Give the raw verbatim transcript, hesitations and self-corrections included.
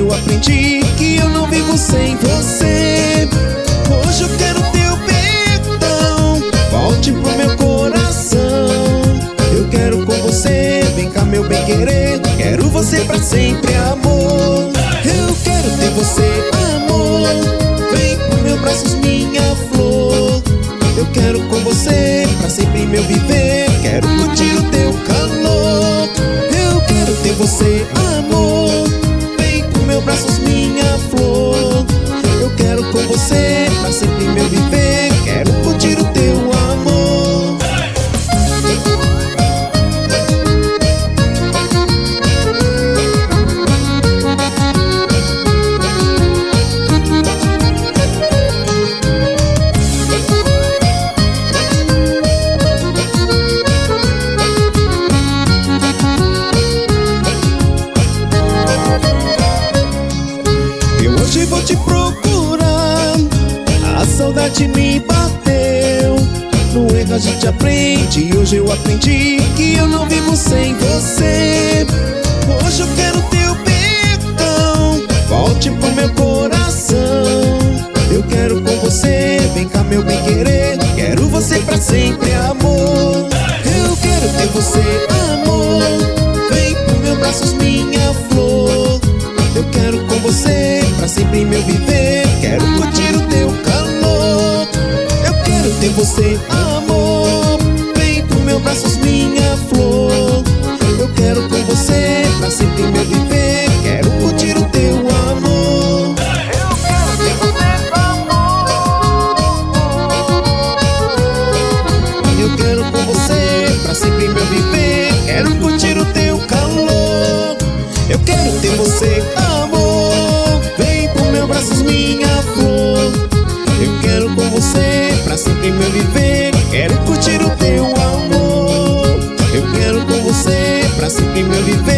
eu aprendi que eu não vivo sem você. Hoje eu quero teu perdão, volte pro meu coração. Eu quero com você, vem cá meu bem querer. Quero você pra sempre, amor. Eu quero ter você, amor. Vem pro meu braços, minha flor. Eu quero com você pra sempre, meu viver. Quero curtir o teu calor. Eu quero ter você, amor. Vem pro meu braços, minha flor. Eu quero com você pra sempre, meu viver. Quero curtir o teu amor. Hoje vou te procurar, a saudade me bateu. No erro a gente aprende, e hoje eu aprendi que eu não vivo sem você. Hoje eu quero teu perdão, volte pro meu coração. Eu quero com você, vem cá meu bem querer. Quero você pra sempre, amor. Eu quero ter você, amor. Vem pro meu braços, minha flor. Eu quero com você pra sempre, meu viver. Quero curtir o teu calor. Eu quero ter você, amor. Vem pro meu braços, minha flor. Eu quero com você pra sempre, meu viver. Quero curtir o teu amor. Eu quero ter você, amor. Eu quero com você pra sempre, meu viver. Quero curtir o teu calor. Eu quero ter você, amor. Vem pro meu braços, minha flor. Eu quero com você pra sempre, meu viver. Quero curtir o teu amor. Eu quero com você pra sempre, meu viver.